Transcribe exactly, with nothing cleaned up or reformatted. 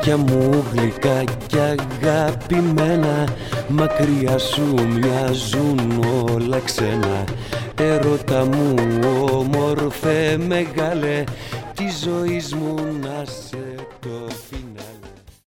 μάτια μου γλυκά κι αγαπημένα, μακριά σου μοιάζουν όλα ξένα. Έρωτα μου όμορφε μεγάλε, της ζωής μου να σε το φινί.